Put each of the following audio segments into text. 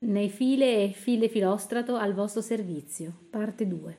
Nei file e file filostrato al vostro servizio. Parte 2.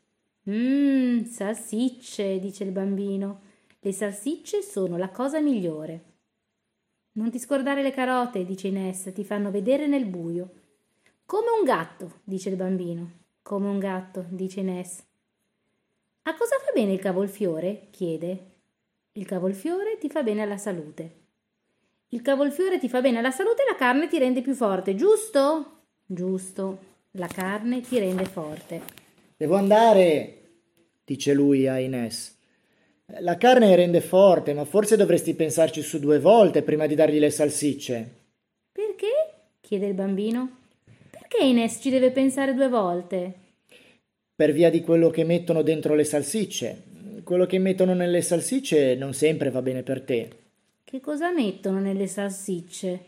Salsicce, dice il bambino. Le salsicce sono la cosa migliore. Non ti scordare le carote, dice Ines, ti fanno vedere nel buio. Come un gatto, dice il bambino. Come un gatto, dice Ines. A cosa fa bene il cavolfiore? Chiede. Il cavolfiore ti fa bene alla salute. Il cavolfiore ti fa bene alla salute e la carne ti rende più forte, giusto? Giusto. La carne ti rende forte. Devo andare, dice lui a Ines. La carne rende forte, ma forse dovresti pensarci su 2 volte prima di dargli le salsicce. Perché? Chiede il bambino. Perché Ines ci deve pensare 2 volte? Per via di quello che mettono dentro le salsicce. Quello che mettono nelle salsicce non sempre va bene per te. Che cosa mettono nelle salsicce?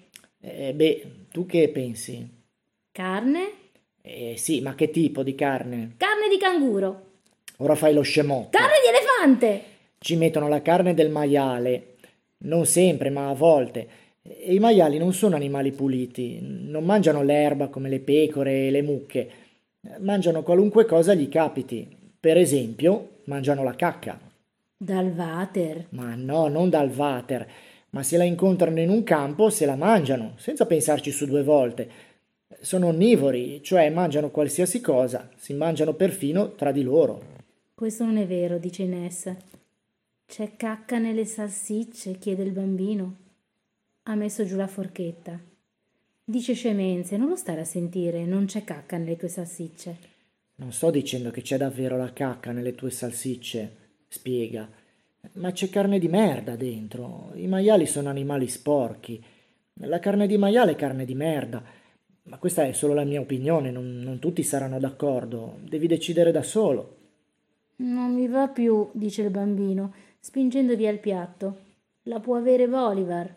Tu che pensi? Carne? Sì, ma che tipo di carne? Carne di canguro. Ora fai lo scemotto. Carne di elefante. Ci mettono la carne del maiale. Non sempre, ma a volte. E i maiali non sono animali puliti. Non mangiano l'erba come le pecore e le mucche. Mangiano qualunque cosa gli capiti. Per esempio, mangiano la cacca. Dal water. Ma no, non dal water. Ma se la incontrano in un campo, se la mangiano, senza pensarci su 2 volte. Sono onnivori, cioè mangiano qualsiasi cosa, si mangiano perfino tra di loro. Questo non è vero, dice Ines. C'è cacca nelle salsicce, chiede il bambino. Ha messo giù la forchetta. Dice scemenze, non lo stare a sentire, non c'è cacca nelle tue salsicce. Non sto dicendo che c'è davvero la cacca nelle tue salsicce, spiega, ma c'è carne di merda dentro. I maiali sono animali sporchi. La carne di maiale è carne di merda. Ma questa è solo la mia opinione, non tutti saranno d'accordo. Devi decidere da solo. Non mi va più, dice il bambino, spingendo via il piatto. La può avere Bolivar.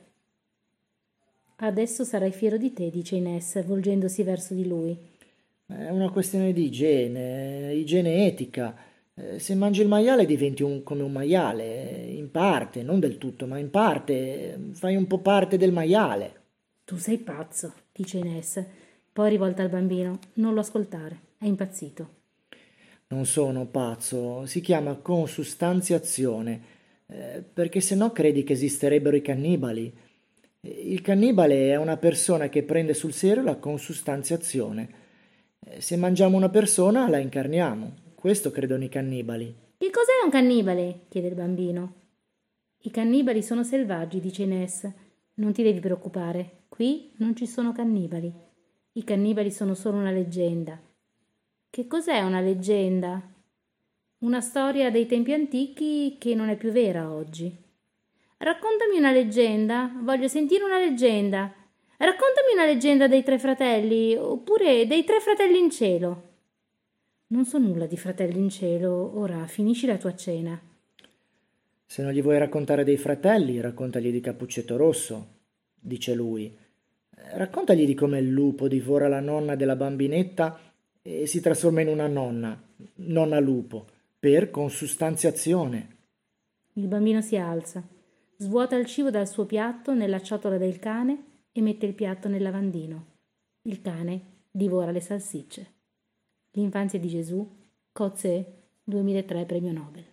Adesso sarai fiero di te, dice Ines, volgendosi verso di lui. È una questione di igiene etica. Se mangi il maiale diventi come un maiale, in parte, non del tutto, ma in parte, fai un po' parte del maiale. Tu sei pazzo, dice Ines. Poi rivolta al bambino, non lo ascoltare, è impazzito. Non sono pazzo, si chiama consustanziazione, perché se no credi che esisterebbero i cannibali. Il cannibale è una persona che prende sul serio la consustanziazione. Se mangiamo una persona, la incarniamo. Questo credono i cannibali. Che cos'è un cannibale? Chiede il bambino. I cannibali sono selvaggi, dice Ines. Non ti devi preoccupare, qui non ci sono cannibali. I cannibali sono solo una leggenda. Che cos'è una leggenda? Una storia dei tempi antichi che non è più vera oggi. Raccontami una leggenda, voglio sentire una leggenda. Raccontami una leggenda dei 3 fratelli, oppure dei 3 fratelli in cielo. Non so nulla di fratelli in cielo, ora finisci la tua cena. Se non gli vuoi raccontare dei fratelli, raccontagli di Cappuccetto Rosso, dice lui. Raccontagli di come il lupo divora la nonna della bambinetta e si trasforma in una nonna lupo, per consustanziazione. Il bambino si alza, svuota il cibo dal suo piatto nella ciotola del cane e mette il piatto nel lavandino. Il cane divora le salsicce. L'infanzia di Gesù, Coetzee, 2003 premio Nobel.